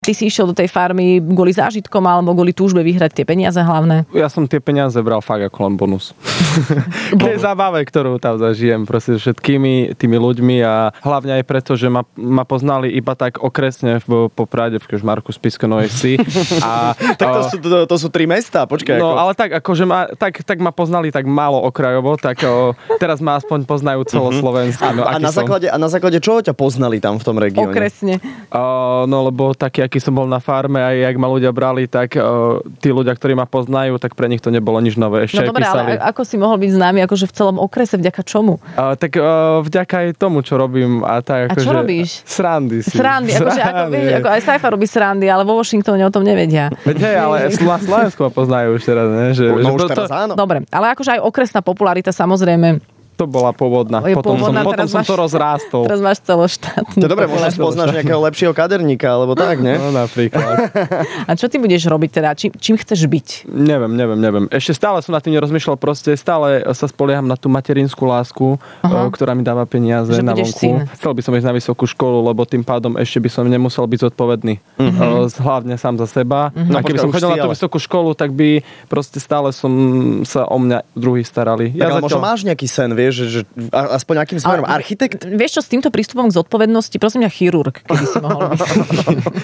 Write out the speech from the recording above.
Ty si išiel do tej farmy kvôli zážitkom alebo kvôli túžbe vyhrať tie peniaze hlavné? Ja som tie peniaze bral fakt ako len bonus. K tej zábave, ktorú tam zažijem proste všetkými tými ľuďmi a hlavne aj preto, že ma poznali iba tak okresne v Poprade, v Kežmarku, Spišskom Novej Vsi. Tak to sú 3 mestá, počkaj. No, ale tak, akože tak ma poznali tak málo okrajovo, tak teraz ma aspoň poznajú celoslovensky. No, a na základe čoho ťa poznali tam v tom regióne? Okresne. No, lebo taký, aký som bol na farme a jak ma ľudia brali, tak tí ľudia, ktorí ma poznajú, tak pre nich to nebolo nič nové. Ešte no dobre, ale ako si mohol byť známy akože v celom okrese, vďaka čomu? Tak vďaka aj tomu, čo robím. A čo robíš? Srandy. Akože, vieš, aj Saifa robí srandy, ale vo Washingtone o tom nevedia. Veď hej, ale na Slovensku ma poznajú už teraz, ne? Už teraz áno. Dobre, ale akože aj okresná popularita samozrejme. To bola pôvodná. Potom som to rozrástol. Teraz máš celoštátnu. To dobre, možno spoznáš nejakého lepšieho kaderníka, alebo tak, ne? No napríklad. A čo ty budeš robiť teda? Čím chceš byť? Neviem. Ešte stále som nad tým nerozmýšľal, proste stále sa spolieham na tú materinskú lásku, ktorá mi dáva peniaze na vonku. Chcel by som ísť na vysokú školu, lebo tým pádom ešte by som nemusel byť zodpovedný. Hlavne sám za seba. A keby som chodil na tú vysokú školu, tak by proste stále som sa o mňa druhí starali. Tak ale možno máš nejaký sen, vieš, že aspoň akým smerom? Architekt? Vieš čo, s týmto prístupom k zodpovednosti, prosím mňa, chirurg, keby si mohol byť.